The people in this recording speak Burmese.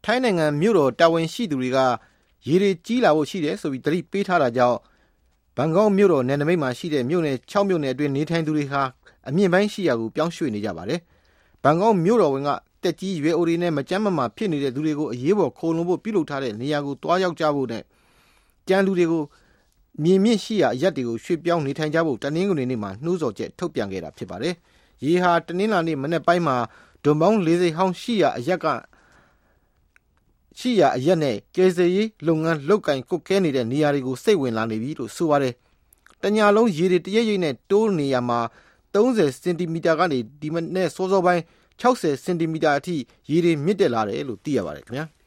ထိုင်းနိုင်ငံမြို့တော်တာဝန်ရှိသူတွေကရေတွေကြီးလာဖို့ရှိတယ်ဆိုပြီးသတိပေးထားတာကြောင့်ဘန်ကောက်မြို့တော်နယ်နိမိတ်မှာရှိတဲ့မြို့နယ်6မြို့နယ်အတွင်းနေထိုင်သူတွေဟာအမြင့်ပိုင်းရှိရာကိုပြောင်းရွှေ့နေကြပါတယ်ဘန်ကောက်မြို့တော်ဝင်ကတက်ကြီးရွယ်အိုတွေနဲ့မကြမ်းမမာဖြစ်နေတဲ့သူတွေကိုအရေးပေါ်ခိုလုံဖို့ပြုလုပ်ထားတဲ့နေရာကိုတွားရောက်ကြဖို့နဲ့ကြမ်းလူတွေကိုမြေမြင့်ရှိရာအရက်တွေကိုရွှေ့ပြောင်းနေထိုင်ကြဖို့တနင်္ဂနွေနေ့မှာနှိုးဆော်ချက်ထုတ်ပြန်ခဲ့တာဖြစ်ပါတယ်ရေဟာတနင်္လာနေ့မနေ့ပိုင်းမှာဒွန်ပေါင်း40ဟောင်းရှိရာအရက်နဲ့ကယ်ဆယ်ရေးလုပ်ငန်းလုပ်ကင်ကုတ်ကဲနေတဲ့နေရာတွေကိုစိတ်ဝင်လာနေပြီလို့ဆိုပါတယ်တညာလုံးရေတွေတရိပ်ရိပ်နဲ့တိုးနေရမှာ30စင်တီမီတာကနေဒီမနေ့စောစောပိုင်း60စင်တီမီတာအထိရေတွေမြင့်တက်လာတယ်လို့သိရပါတယ်ခင်ဗျာ